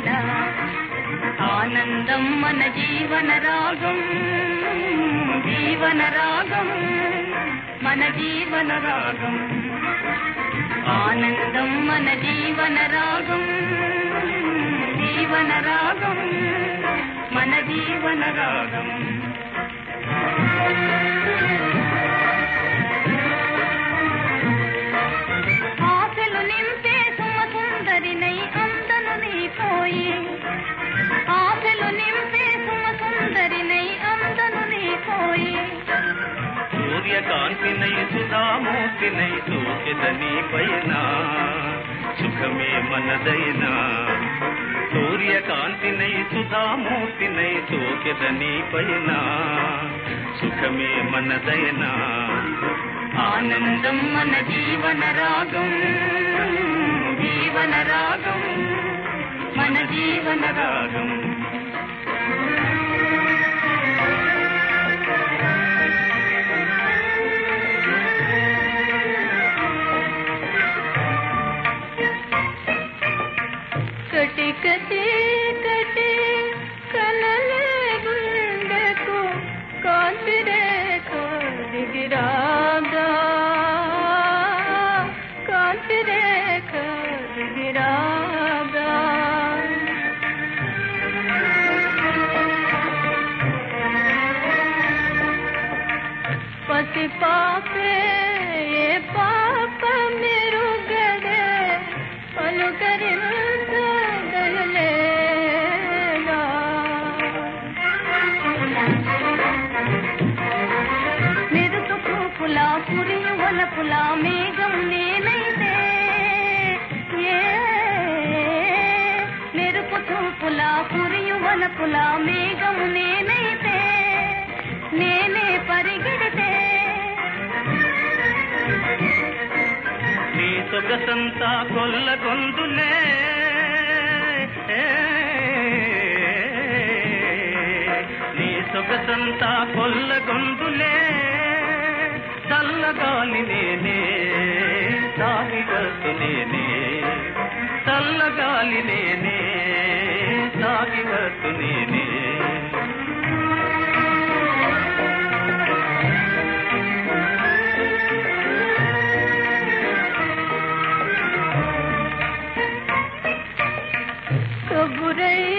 వేళ ఆనందం మన జీవన రాగం, జీవన రాగం మన జీవన రాగం, ఆనందం మన జీవన రాగం, జీవన రాగం మన జీవన రాగం. ఆశలు నింపే సుమసుందరినై అందను నీపోయి, ఆశలు నింపే సుమసుందరినై అందను నీపోయి, సూర్యకాంతినై సుధామూర్తినై సోకెదని పైన సుఖమే మనదైనా, సూర్యకాంతినై సుధామూర్తినై సోకెదని పైన సుఖమే మనదైనా, ఆనందం మన జీవన రాగం, జీవన రాగం మన జీవన రాగం. కటి కటి కటి కలలే గుండెకు కాంతి రేఖ దిగిరాగా, కాంతి రేఖ దిగిరాగా, పసి పాపే ఏ పాప మెరుగదే పలుకరించగలలేగా, మెరుపు చూపులా కురియు వలపులా మేఘం నేనైతే, మెరుపు చూపులా కురియు వలపులా మేఘం నేనైతే, నేనే పరిగెడితే నీ సొగసంతా కొల్లగొందులే, నీ సొగసంతా కొల్లగొందులే, చల్లగాలి నేనే సాగి వస్తు నేనే, చల్లగాలి నేనే సాగి వస్తు నేనే. కబురై